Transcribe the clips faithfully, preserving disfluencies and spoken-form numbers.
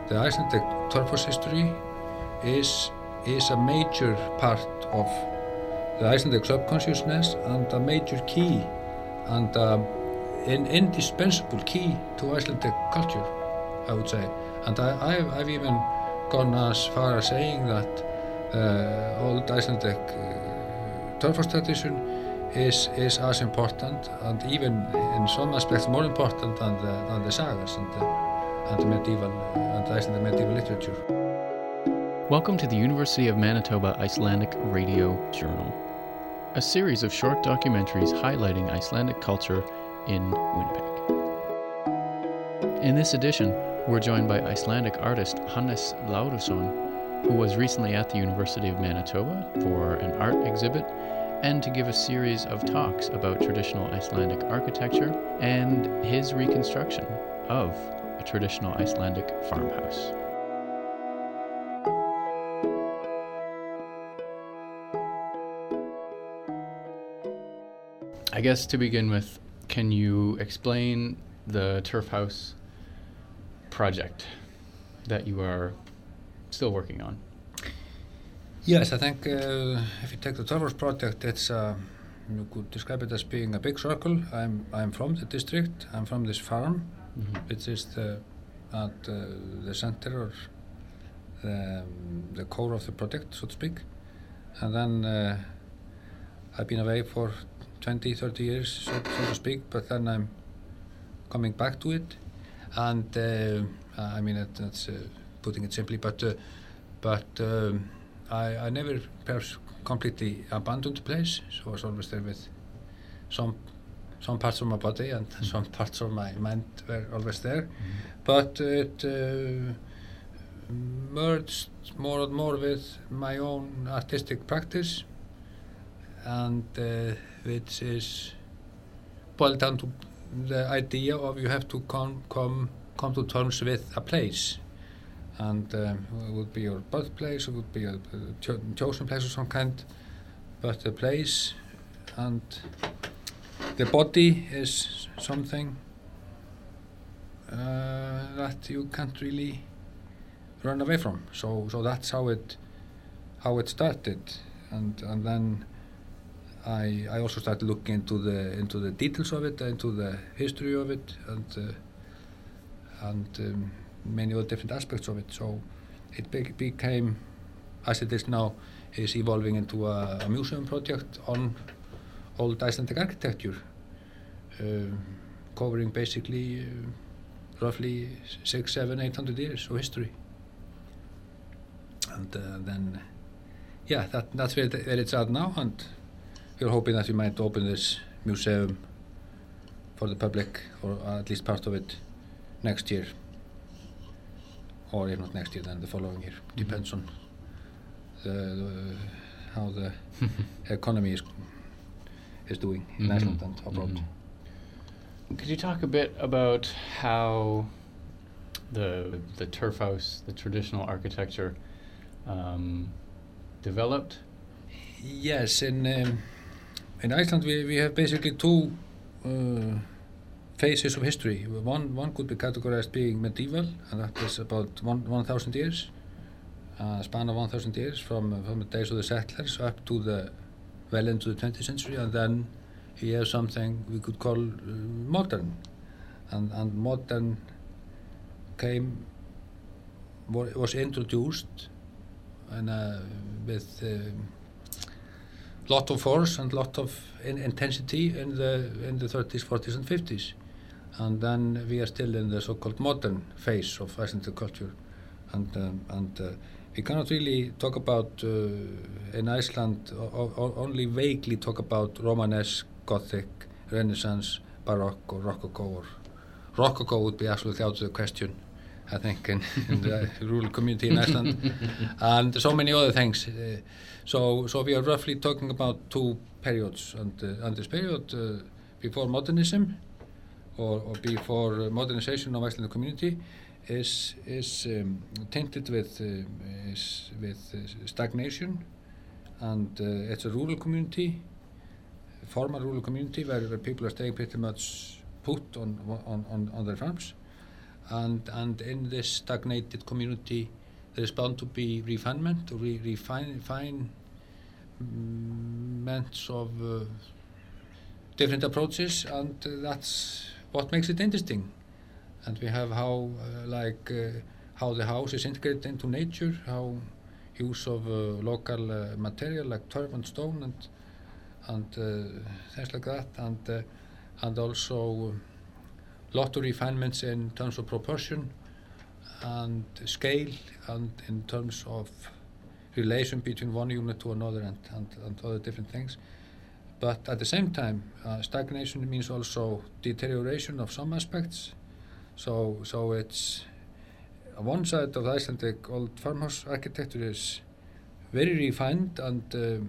the Icelandic Torfos history is is a major part of the Icelandic subconsciousness and a major key and uh, an indispensable key to Icelandic culture, I would say. And I, I've, I've even gone as far as saying that uh, old Icelandic uh, Torfos tradition is is as important and even in some aspects more important than the, than the sagas and the, and the medieval and the Icelandic medieval literature. Welcome to the University of Manitoba Icelandic Radio Journal, a series of short documentaries highlighting Icelandic culture in Winnipeg. In this edition, we're joined by Icelandic artist Hannes Lárusson, who was recently at the University of Manitoba for an art exhibit and to give a series of talks about traditional Icelandic architecture and his reconstruction of a traditional Icelandic farmhouse. I guess to begin with, can you explain the Turf House project that you are still working on? Yes, I think uh, if you take the Turf House project, it's uh, you could describe it as being a big circle. I'm I'm from the district. I'm from this farm, mm-hmm. which is the at uh, the center or the um, the core of the project, so to speak. And then uh, I've been away for twenty, thirty years, so, so to speak, but then I'm coming back to it, and uh, I mean it, that's uh, putting it simply, but uh, but um, I, I never perhaps completely abandoned the place, so I was always there with some some parts of my body and mm-hmm. some parts of my mind were always there, mm-hmm. but it uh, merged more and more with my own artistic practice, and uh, which is boiled down to the idea of you have to come come come to terms with a place, and um, it would be your birthplace, it would be a, a cho- chosen place of some kind, but the place and the body is something uh, that you can't really run away from. So so that's how it how it started, and and then. I, I also started looking into the into the details of it, into the history of it, and uh, and um, many other different aspects of it. So it be- became, as it is now, is evolving into a, a museum project on old Icelandic architecture, uh, covering basically uh, roughly six, seven, eight hundred years of history. And uh, then, yeah, that that's where, it, where it's at now, and. We're hoping that we might open this museum for the public, or at least part of it, next year. Or if not next year, then the following year. Mm-hmm. Depends on the, the, how the economy is is doing in mm-hmm. Iceland and abroad. Mm-hmm. Could you talk a bit about how the the Turf House, the traditional architecture, um, developed? Yes, in um, in Iceland we, we have basically two uh, phases of history. One one could be categorized being medieval, and that is about one one thousand years, a span of one thousand years from uh, from the days of the settlers up to the well into the twentieth century, and then we have something we could call uh, modern, and and modern came was introduced and uh, with. Uh, lot of force and lot of in intensity in the in the thirties, forties and fifties, and then we are still in the so-called modern phase of Icelandic culture, and um, and uh, we cannot really talk about uh, in Iceland o- o- only vaguely talk about Romanesque, Gothic, Renaissance, Baroque or Rococo. Or Rococo would be absolutely out of the question, I think, in, in the rural community in Iceland, and so many other things. Uh, so, so we are roughly talking about two periods, and, uh, and this period uh, before modernism, or, or before uh, modernization of Icelandic community, is is um, tainted with uh, is with uh, stagnation, and uh, it's a rural community, a formal rural community where, where people are staying pretty much put on on on, on their farms. and and in this stagnated community, there is bound to be refinement or re refine refinements of uh, different approaches, and uh, that's what makes it interesting. And we have how uh, like uh, how the house is integrated into nature, how use of uh, local uh, material like turf and stone and and uh, things like that, and uh, and also a lot of refinements in terms of proportion and scale, and in terms of relation between one unit to another, and, and, and other different things. But at the same time, uh, stagnation means also deterioration of some aspects. So, so it's one side of the Icelandic old farmhouse architecture is very refined and um,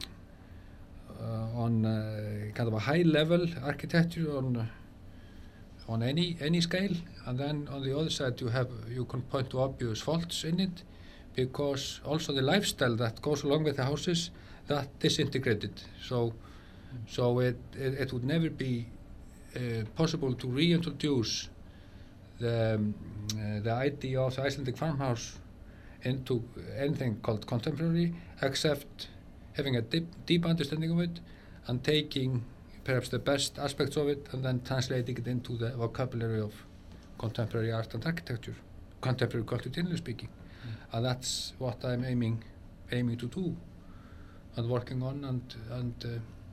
uh, on uh, kind of a high level architecture on uh, on any any scale, and then on the other side you have you can point to obvious faults in it, because also the lifestyle that goes along with the houses that disintegrated. So, so it it, it would never be uh, possible to reintroduce the um, uh, the idea of the Icelandic farmhouse into anything called contemporary, except having a deep, deep understanding of it and taking perhaps the best aspects of it and then translating it into the vocabulary of contemporary art and architecture, contemporary culture generally speaking. Mm. And that's what I'm aiming aiming to do and working on, and and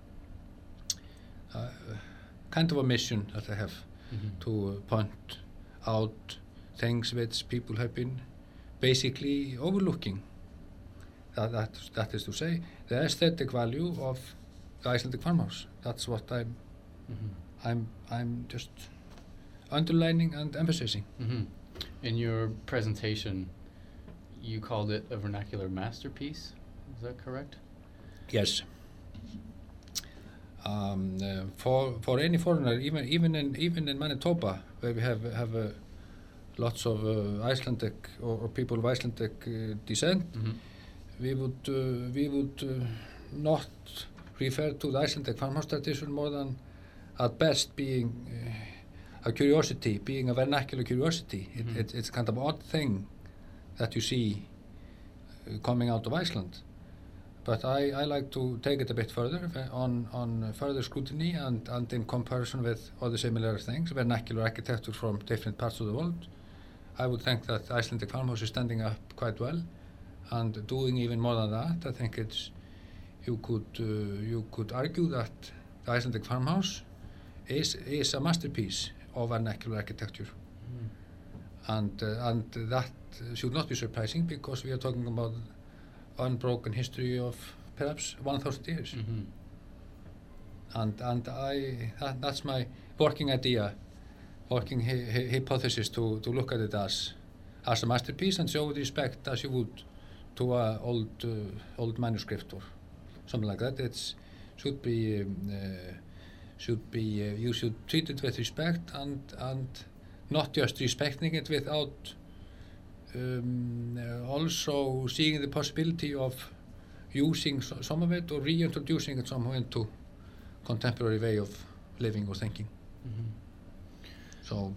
uh, uh, kind of a mission that I have, mm-hmm. to uh, point out things which people have been basically overlooking. That, that, that is to say, the aesthetic value of the Icelandic farmhouse. That's what I'm, mm-hmm. I'm, I'm just underlining and emphasizing. Mm-hmm. In your presentation, you called it a vernacular masterpiece. Is that correct? Yes. Um, uh, for for any foreigner, even even in even in Manitoba, where we have have uh, lots of uh, Icelandic or, or people of Icelandic uh, descent, mm-hmm. we would uh, we would uh, not refer to the Icelandic farmhouse tradition more than at best being uh, a curiosity, being a vernacular curiosity. Mm-hmm. It, it, it's kind of an odd thing that you see uh, coming out of Iceland. But I, I like to take it a bit further on, on further scrutiny and, and in comparison with other similar things, vernacular architecture from different parts of the world. I would think that Icelandic farmhouse is standing up quite well, and doing even more than that. I think it's you could uh, you could argue that the Icelandic farmhouse is is a masterpiece of vernacular architecture, mm. and uh, and that should not be surprising, because we are talking about unbroken history of perhaps one thousand years. Mm-hmm. And and I that, that's my working idea, working hi, hi, hypothesis to, to look at it as as a masterpiece and show with respect as you would to a old uh, old manuscript or something like that. It's should be um, uh, should be uh, you should treat it with respect and and not just respecting it without Um, uh, also seeing the possibility of using so, some of it or reintroducing it somehow into contemporary way of living or thinking. Mm-hmm. So,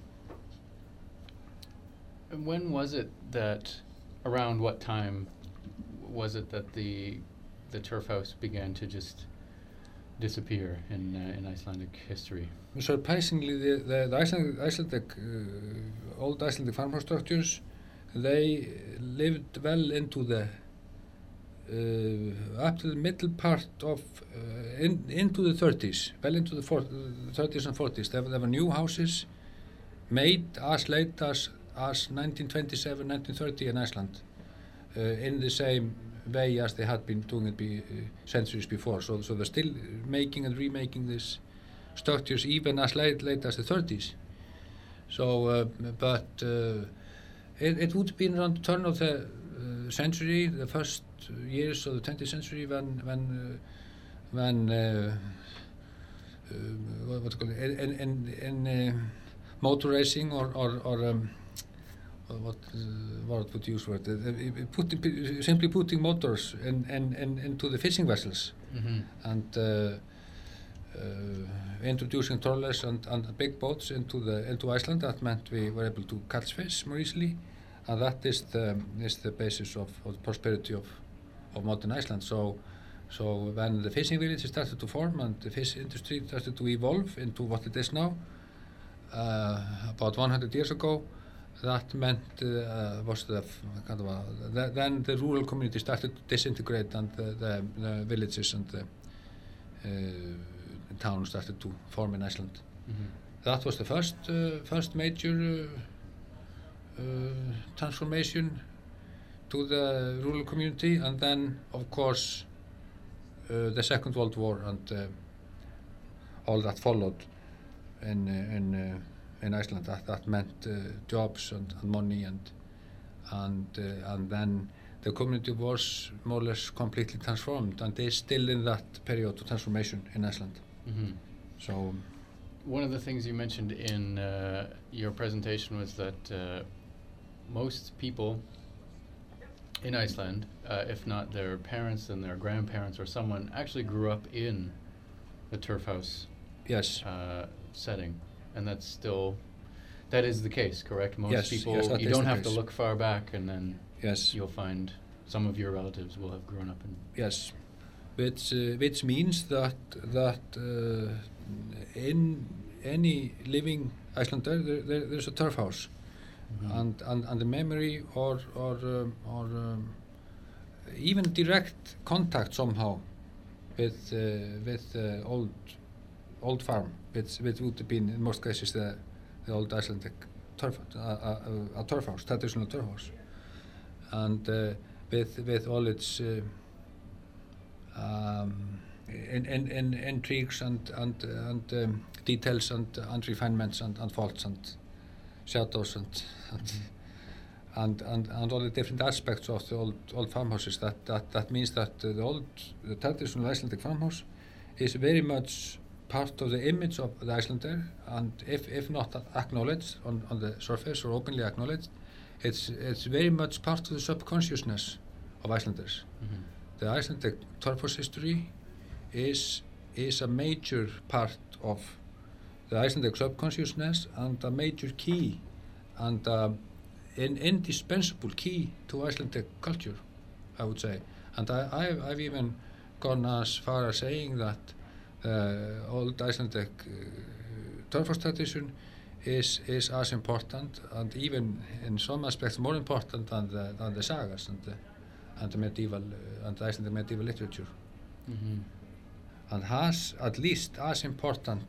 when was it that, around what time was it that the the turf house began to just disappear in uh, in Icelandic history? Surprisingly, the, the, the Icelandic, Icelandic uh, old Icelandic farmhouse structures, they lived well into the uh, up to the middle part of uh, in, into the thirties, well into the for, uh, thirties and forties. There, there were new houses made as late as as nineteen twenty-seven, nineteen thirty in Iceland, uh, in the same way as they had been doing it be, uh, centuries before. So, so they're still making and remaking these structures even as late late as the thirties. So, uh, but. Uh, It, it would have been around the turn of the uh, century, the first years of the twentieth century, when when uh, when uh, uh, what, what call it, in in, in uh, motor racing or or, or um, what uh, what would you use for it? Uh, putting, simply putting motors in, in, in into the fishing vessels, mm-hmm. and uh, uh, introducing trawlers and, and big boats into the into Iceland. That meant we were able to catch fish more easily, and that is the is the basis of, of the prosperity of of modern Iceland. So. So when the fishing village started to form and the fish industry started to evolve into what it is now, uh, about one hundred years ago, that meant uh, was the kind of a, the, then the rural community started to disintegrate and the, the, the villages and the uh, towns started to form in Iceland. Mm-hmm. That was the first uh, first major uh, uh, transformation to the rural community, and then of course Uh, the Second World War and uh, all that followed in uh, in uh, in Iceland. That that meant uh, jobs and, and money and and uh, and then the community was more or less completely transformed, and they're still in that period of transformation in Iceland. Mm-hmm. So, one of the things you mentioned in uh, your presentation was that uh, most people in Iceland, uh, if not their parents and their grandparents or someone, actually grew up in the turf house yes. uh, setting, and that's still, that is the case, correct? Most yes, people, yes, you don't have case. to look far back, and then yes. you'll find some of your relatives will have grown up in. Yes, which uh, which means that that uh, in any living Icelander there, there, there's a turf house. Mm-hmm. and, and and the memory or or um, or um, even direct contact somehow with uh, with uh, old old farm, which which would have been in most cases the the old Icelandic turf uh, uh, a turf house, traditional turf house, and uh, with with all its uh, um, in, in, in intrigues and and and um, details and and refinements and, and faults and shadows and and, mm-hmm. and and and all the different aspects of the old old farmhouses. That that that means that uh, the old the traditional Icelandic farmhouse is very much part of the image of the Icelander, and if if not acknowledged on on the surface or openly acknowledged, it's it's very much part of the subconsciousness of Icelanders. Mm-hmm. The Icelandic turf house history is is a major part of the Icelandic subconsciousness and a major key and uh, an indispensable key to Icelandic culture, I would say. And I, I've, I've even gone as far as saying that uh, old Icelandic uh, turf house tradition is is as important and even in some aspects more important than the, than the sagas and the, and the medieval uh, and the Icelandic medieval literature. Mm-hmm. And has at least as important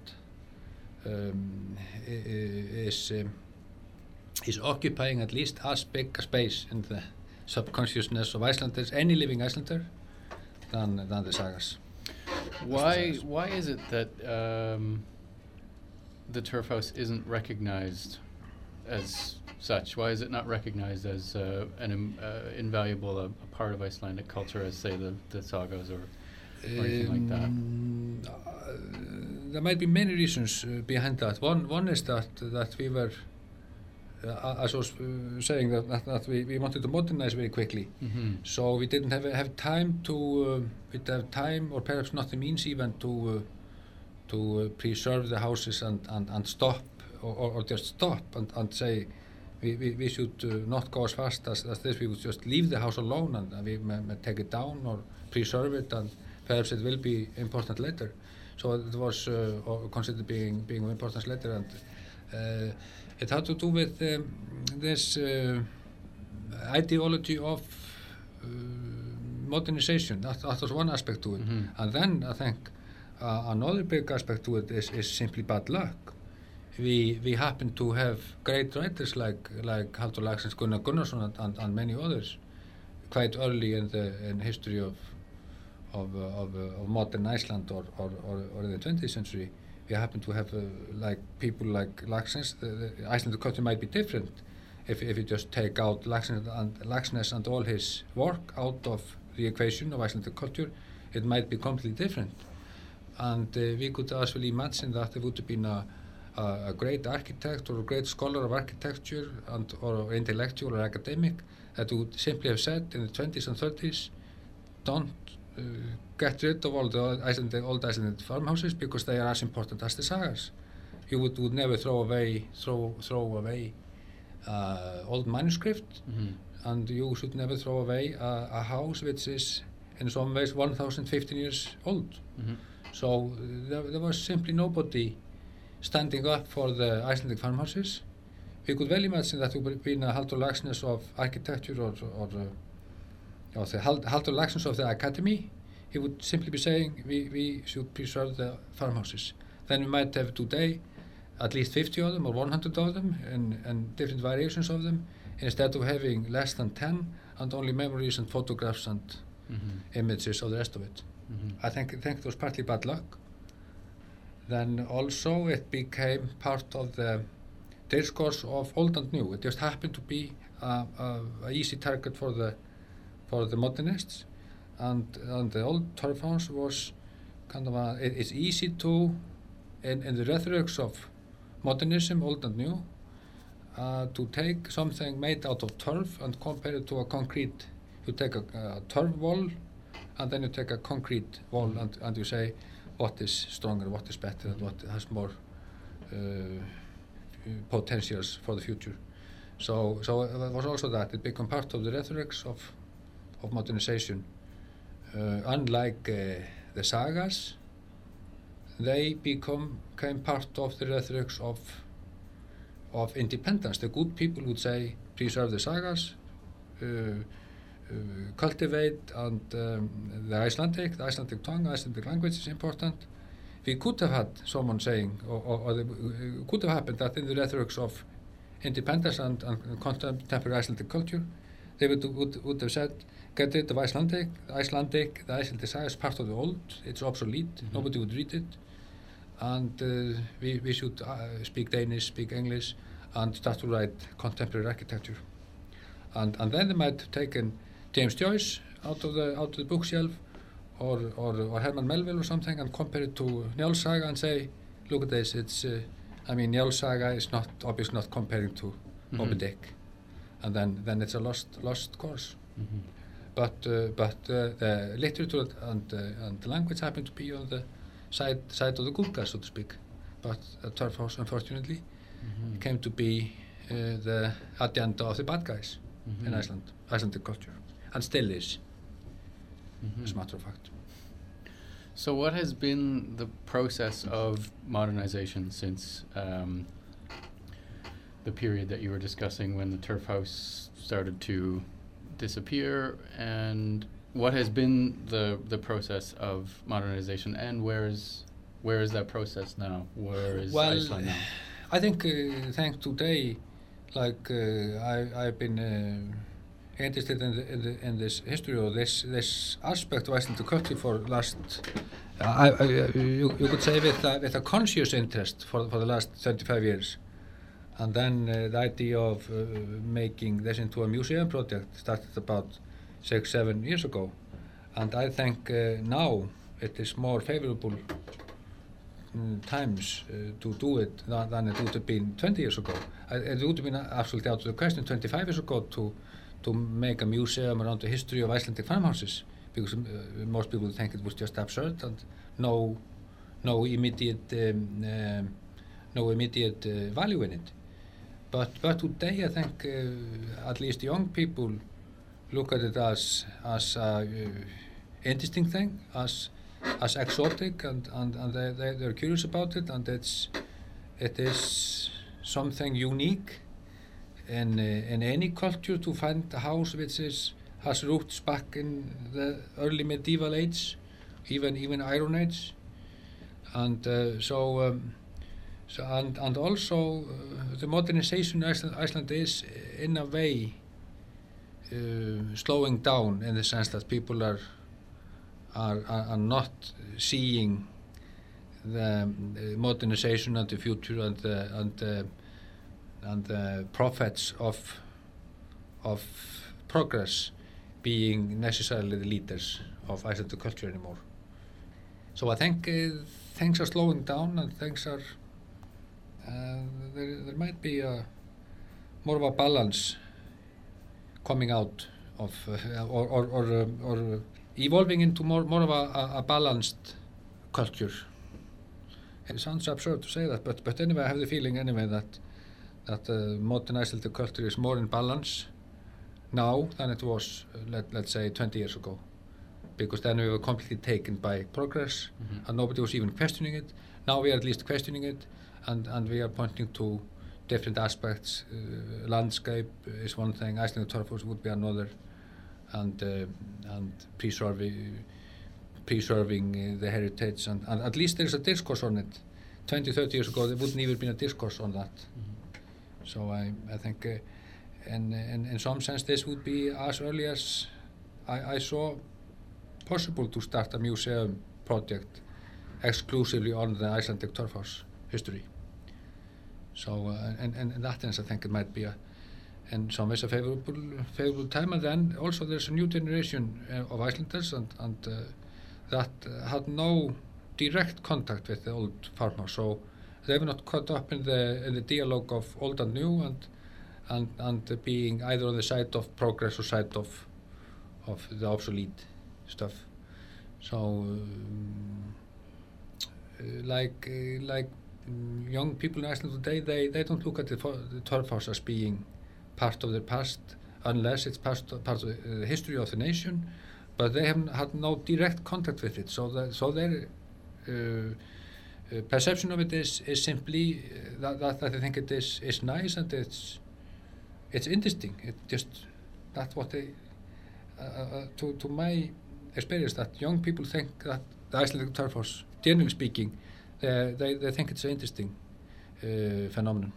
Um, is um, is occupying at least as big a space in the subconsciousness of Icelanders, any living Icelander, than than the sagas. Why why is it that um, the turf house isn't recognized as such? Why is it not recognized as uh, an um, uh, invaluable a, a part of Icelandic culture as, say, the, the sagas or or anything um, like that? Uh, there might be many reasons uh, behind that. One one is that that we were, uh, as I was uh, saying, that, that, that we, we wanted to modernize very quickly. Mm-hmm. So we didn't have have time to uh, we didn't have time, or perhaps not the means even to uh, to uh, preserve the houses and, and, and stop or, or, or just stop and, and say we, we, we should uh, not go as fast as, as this. We would just leave the house alone and, and we may, may take it down or preserve it, and perhaps it will be important later. So it was uh, considered being being of importance later, and uh, it had to do with um, this uh, ideology of uh, modernization. That, that was one aspect to it. Mm-hmm. And then I think uh, another big aspect to it is, is simply bad luck. We we happen to have great writers like like Halldór Laxness, Gunnar Gunnarsson, and, and, and many others quite early in the in history of of uh, of, uh, of modern Iceland or or, or or in the twentieth century. We happen to have uh, like people like Laxness. The, the Icelandic culture might be different if if you just take out Laxness and Laxness and all his work out of the equation of Icelandic culture. It might be completely different, and uh, we could as well imagine that there would have been a Uh, a great architect or a great scholar of architecture and or intellectual or academic that would simply have said in the twenties and thirties, don't uh, get rid of all the Icelandic, old Icelandic farmhouses because they are as important as the sagas. You would, would never throw away throw throw away uh, old manuscript, mm-hmm. and you should never throw away a, a house which is in some ways one thousand fifteen years old. Mm-hmm. So uh, there, there was simply nobody standing up for the Icelandic farmhouses. We could well imagine that would have been a Halldór Laxness of architecture or, or, uh, or the Halldór Laxness of the academy. He would simply be saying we, we should preserve the farmhouses. Then we might have today at least fifty of them or one hundred of them and, and different variations of them, instead of having less than ten and only memories and photographs and mm-hmm. images of the rest of it. Mm-hmm. I think, I think it was partly bad luck. Then also it became part of the discourse of old and new. It just happened to be a, a, a easy target for the for the modernists, and and the old turf house was kind of a. It, it's easy to, in in the rhetorics of modernism, old and new, uh, to take something made out of turf and compare it to a concrete. You take a, a turf wall, and then you take a concrete wall, and and you say what is stronger, what is better, and what has more uh, potentials for the future. So, so it was also that it became part of the rhetorics of of modernization. Uh, unlike uh, the sagas, they become became part of the rhetorics of of independence. The good people would say, preserve the sagas, uh, uh, cultivate and um, the Icelandic, the Icelandic tongue, Icelandic language is important. We could have had someone saying, or, or, or it could have happened that in the rhetorics of independence and, and contemporary Icelandic culture, they would, would, would have said, get rid of Icelandic, Icelandic, the Icelandic saga is part of the old, it's obsolete, mm-hmm. nobody would read it, and uh, we, we should uh, speak Danish, speak English, and start to write contemporary architecture. And, and then they might have taken James Joyce out of the, out of the bookshelf, Or, or, or Herman Melville or something, and compare it to Njáls saga and say, look at this, it's, uh, I mean, Njáls saga is not, obviously not comparing to mm-hmm. Moby Dick, and then, then it's a lost, lost course. Mm-hmm. But, uh, but uh, the literature and, uh, and the language happen to be on the side, side of the good guys, so to speak. But uh, Turf House, unfortunately, mm-hmm. came to be uh, the agenda of the bad guys mm-hmm. in Iceland, Icelandic culture, and still is. Mm-hmm. As a matter of fact. So what has been the process of modernization since um, the period that you were discussing when the turf house started to disappear, and what has been the the process of modernization, and where is where is that process now? Where is well, Iceland now? I think uh, thanks today, like uh, I, I've been uh, interested in, the, in, the, in this history or this this aspect of Icelandic culture for last, uh, I, I, you, you could say with a, with a conscious interest for for the last thirty-five years, and then uh, the idea of uh, making this into a museum project started about six seven years ago, and I think uh, now it is more favorable um, times uh, to do it than, than it would have been twenty years ago. I, it would have been absolutely out of the question twenty-five years ago to. to make a museum around the history of Icelandic farmhouses, because uh, most people think it was just absurd and no, no immediate, um, um, no immediate uh, value in it. But but today I think uh, at least young people look at it as as a uh, interesting thing, as as exotic, and and and they, they they're curious about it, and it's it is something unique. In, uh, in any culture to find a house which is, has roots back in the early medieval age, even even Iron Age, and uh, so, um, so and and also uh, the modernization in Iceland, Iceland is in a way uh, slowing down in the sense that people are are are, are not seeing the uh, modernization and the future and the, and the, and the prophets of of progress being necessarily the leaders of Icelandic culture anymore. So I think uh, things are slowing down, and things are uh, there. There might be a more of a balance coming out of, uh, or or or, uh, or evolving into more more of a, a balanced culture. It sounds absurd to say that, but but anyway, I have the feeling anyway that that uh, modern Icelandic culture is more in balance now than it was, uh, let let's say, twenty years ago, because then we were completely taken by progress, mm-hmm. and nobody was even questioning it. Now we are at least questioning it, and and we are pointing to different aspects. Uh, landscape is one thing, Icelandic turf wars would be another, and uh, and preserving preserving uh, the heritage, and, and at least there's a discourse on it. twenty, thirty years ago there wouldn't even been a discourse on that. Mm-hmm. So I I think uh, in, in in some sense this would be as early as I, I saw possible to start a museum project exclusively on the Icelandic turf house history. So uh, and, and in that sense I think it might be a in some ways a favorable favorable time, and then also there's a new generation uh, of Icelanders and, and uh, that uh, had no direct contact with the old farmhouse, so they were not caught up in the in the dialogue of old and new, and and and uh, being either on the side of progress or side of of the obsolete stuff. So um, uh, like uh, like um, young people in Iceland today, they they don't look at the, the turf house as being part of their past, unless it's part of, part of the uh, history of the nation, but they have had no direct contact with it. So that so their uh, uh, perception of it is is simply uh, that, that that they think it is is nice and it's it's interesting. It just that's what they uh, uh, to to my experience, that young people think that the Icelandic turf house, generally speaking, they they, they think it's an interesting uh, phenomenon.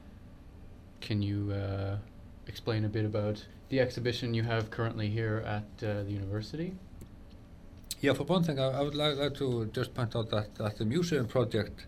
Can you uh, explain a bit about the exhibition you have currently here at uh, the university? Yeah, for one thing, I, I would like, like to just point out that, that the museum project,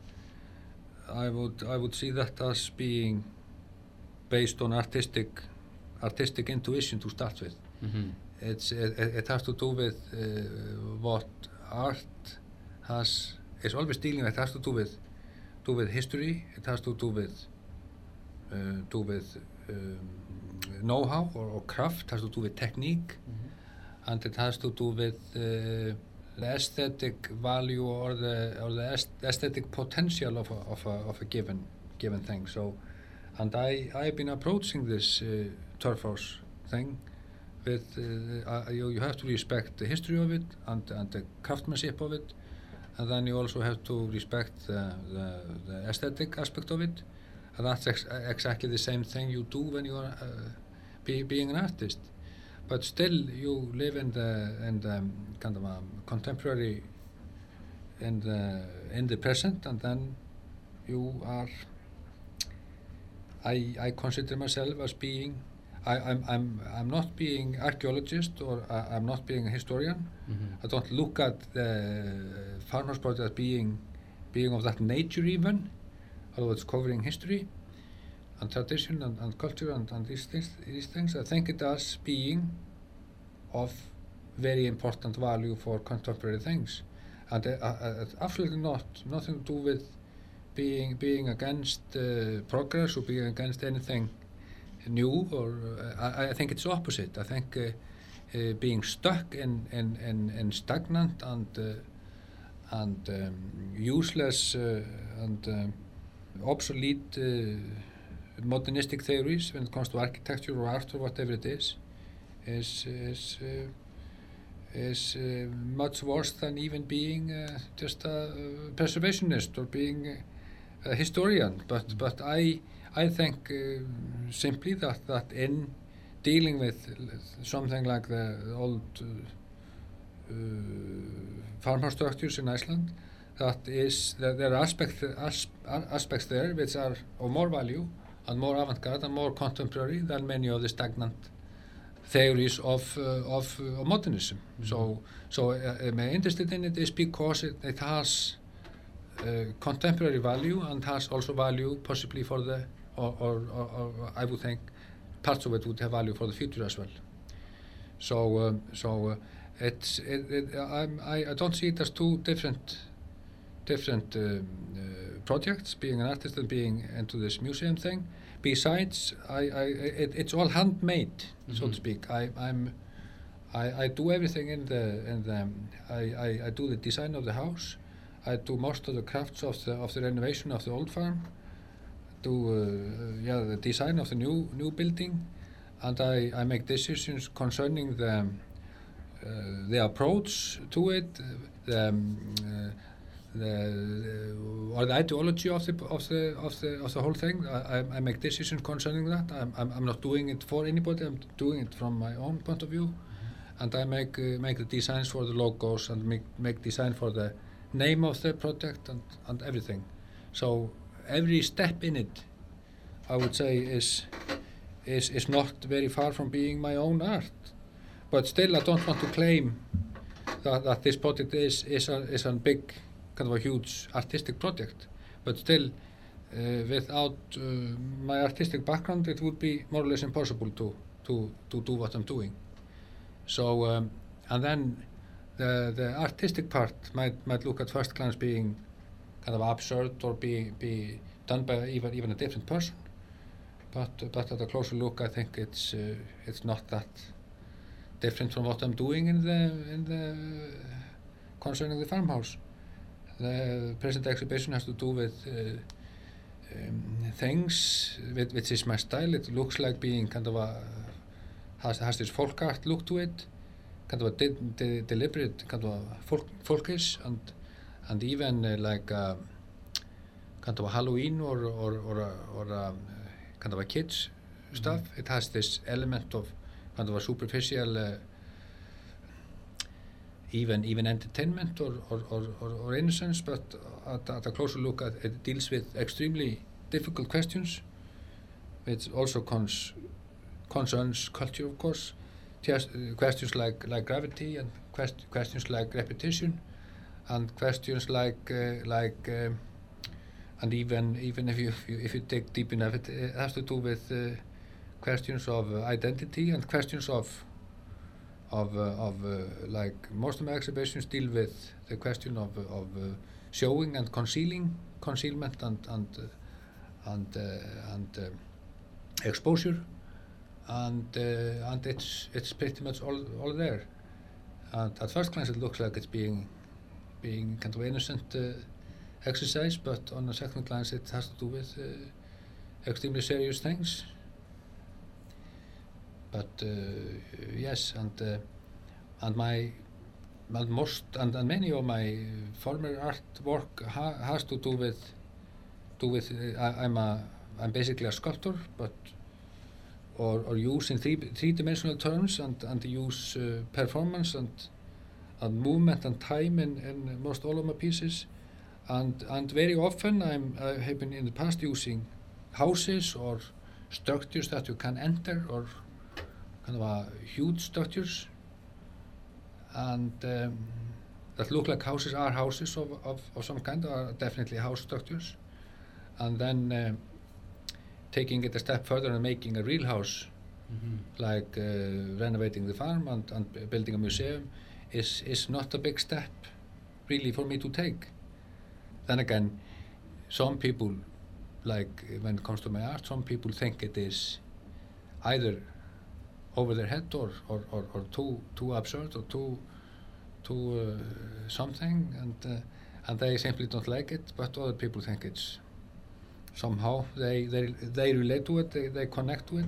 I would I would see that as being based on artistic artistic intuition to start with. Mm-hmm. It's it, it has to do with uh, what art has is always dealing with. It has to do with do with history. It has to do with uh, do with um, know-how or, or craft. It has to do with technique, mm-hmm. and it has to do with uh, the aesthetic value or the or the aesthetic potential of a of a of a given given thing. So, and I I've been approaching this uh, turf house thing with uh, uh, you you have to respect the history of it and and the craftsmanship of it, and then you also have to respect the the, the aesthetic aspect of it. And that's ex exactly the same thing you do when you are uh, be, being an artist, but still you live in the in the um, kind of a contemporary in the in the present, and then you are. I I consider myself as being. I, I'm I'm I'm not being archaeologist or I, I'm not being a historian. Mm-hmm. I don't look at the farmhouse project as being being of that nature even. Although it's covering history and tradition and, and culture and, and these things, these things, I think it as being of very important value for contemporary things, and uh, uh, absolutely not nothing to do with being being against uh, progress or being against anything new. Or uh, I, I think it's the opposite. I think uh, uh, being stuck in in, in, in stagnant and uh, and um, useless uh, and um, obsolete uh, modernistic theories when it comes to architecture or art or whatever it is is is uh, is uh, much worse than even being uh, just a preservationist or being a historian. But but I I think uh, simply that that in dealing with something like the old uh, uh, farmhouse structures in Iceland, that is, that there are aspects, as, aspects there which are of more value and more avant-garde and more contemporary than many of the stagnant theories of uh, of, uh, of modernism. Mm-hmm. So, so uh, I'm interested in it is because it, it has uh, contemporary value and has also value possibly for the, or, or, or, or I would think parts of it would have value for the future as well. So, um, so uh, it's it, it, I'm, I I don't see it as two different. different uh, uh, projects, being an artist and being into this museum thing. Besides, I, I, it, it's all handmade, mm-hmm. so to speak. I, I'm, I, I do everything in the in the I, I, I do the design of the house. I do most of the crafts of the of the renovation of the old farm. Do uh, yeah the design of the new new building, and I, I make decisions concerning the uh, the approach to it, the um, uh, the, the or the ideology of the of the of the of the whole thing. I, I make decisions concerning that. I'm, I'm I'm not doing it for anybody. I'm doing it from my own point of view, mm-hmm. and I make uh, make the designs for the logos and make make design for the name of the project and and everything. So every step in it, I would say, is is is not very far from being my own art. But still, I don't want to claim that that this project is is a is a big kind of a huge artistic project, but still, uh, without uh, my artistic background, it would be more or less impossible to to to do what I'm doing. So, um, and then the the artistic part might might look at first glance being kind of absurd or be be done by even even a different person, but but at a closer look, I think it's uh, it's not that different from what I'm doing in the in the concerning the farmhouse. The present exhibition has to do with uh, um, things with, which is my style. It looks like being kind of a has has this folk art look to it, kind of a de de deliberate kind of a folk folkish and and even uh, like a, kind of a Halloween or or or a, or a, kind of a kids mm-hmm. stuff. It has this element of kind of a superficial. Uh, even even entertainment or, or, or, or innocence, but at, at a closer look at it deals with extremely difficult questions, which also cons concerns culture, of course. Just, uh, questions like, like gravity and quest questions like repetition and questions like uh, like uh, and even even if you, if you if you dig deep enough, it, it has to do with uh, questions of uh, identity and questions of of uh, of uh, like most of my exhibitions deal with the question of of uh, showing and concealing, concealment and and uh, and uh, and uh, exposure, and uh, and it's it's pretty much all all there. And at first glance, it looks like it's being being kind of innocent uh, exercise, but on a second glance, it has to do with uh, extremely serious things. But uh, yes, and uh, and my and most and, and many of my former artwork ha has to do with do with uh, I, I'm a I'm basically a sculptor, but or or use in three three dimensional terms and and use uh, performance and and movement and time in in most all of my pieces, and and very often I'm I have been in the past using houses or structures that you can enter or kind of a huge structures, and um, that look like houses are houses of, of, of some kind, are definitely house structures, and then um, taking it a step further and making a real house, mm-hmm. like uh, renovating the farm and, and building a museum is, is not a big step really for me to take. Then again, some people, like when it comes to my art, some people think it is either over their head or, or, or, or too too absurd or too too uh, something, and uh, and they simply don't like it, but other people think it's somehow they they, they relate to it, they, they connect to it.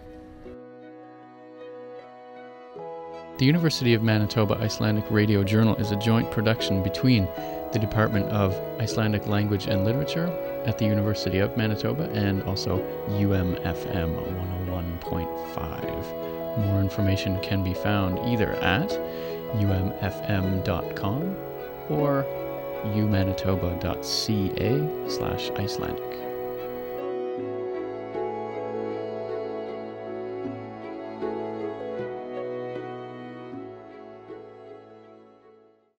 The University of Manitoba Icelandic Radio Journal is a joint production between the Department of Icelandic Language and Literature at the University of Manitoba and also U M F M one oh one point five. More information can be found either at u m f m dot com or u manitoba dot c a slash Icelandic.